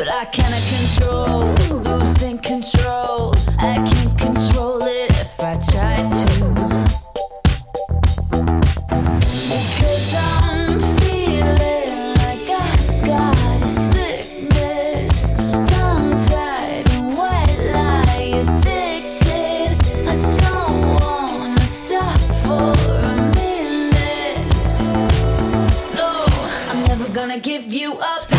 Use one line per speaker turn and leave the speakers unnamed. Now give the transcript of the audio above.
but I cannot control, losing control. I can't control it if I try to. Because I'm feeling like I've got a sickness, tongue-tied and wet like addicted. I don't wanna stop for a minute. No, I'm never gonna give you up.